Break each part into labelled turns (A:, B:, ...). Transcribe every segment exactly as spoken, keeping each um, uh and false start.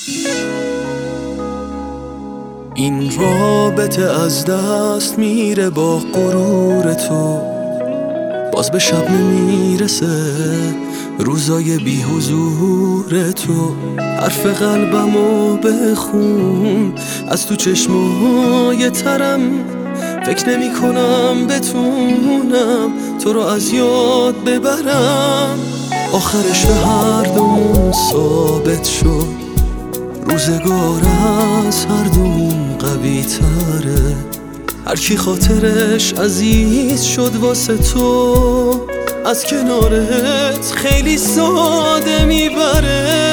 A: این رابطه از دست میره با غرور تو، باز به شب نمیرسه روزای بی حضور تو. حرف قلبمو بخون از تو چشمای ترم، فکر نمی کنم بتونم تو رو از یاد ببرم. آخرش به هر دومون ثابت شد روزگار از هر دومون قوی تره. هر کی خاطرش عزیز شد واسه تو، از کنارت خیلی ساده میبره.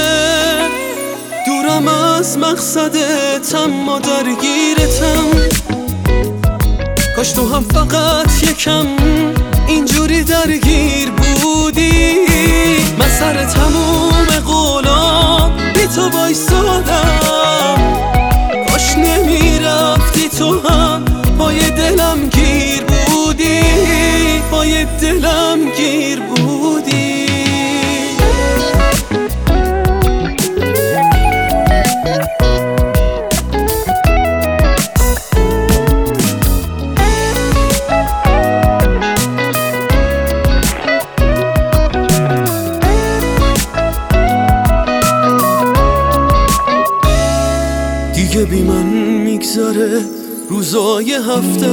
A: دورم از مقصدت اما درگیرتم، کاش تو هم فقط یکم اینجوری درگیر بودی. من سر تموم قولام بی تو بایستادم، کاش نمیرفتی تو هم پای دلم گیر بودی، پای دلم گیر بودی. دیگه بی من میگذره روزای هفتت،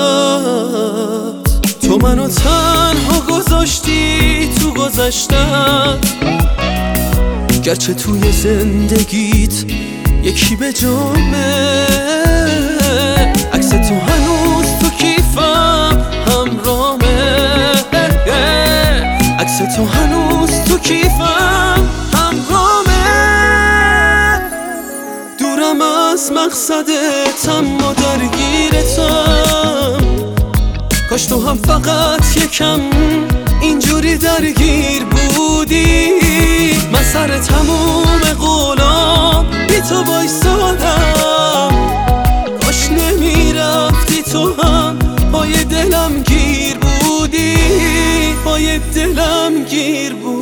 A: تو منو تنها گذاشتی تو گذشتت. گرچه توی زندگیت یکی به جامه، عکس تو هنوز تو کیفم همرامه، عکس تو هنوز تو کیفم همرامه. دورم از مقصدت اما درگیرتم، کاش تو هم فقط یکم اینجوری درگیر بودی. من سر تموم قولام بی تو بایستادم، کاش نمیرفتی تو هم پای دلم گیر بودی، پای دلم گیر بودی.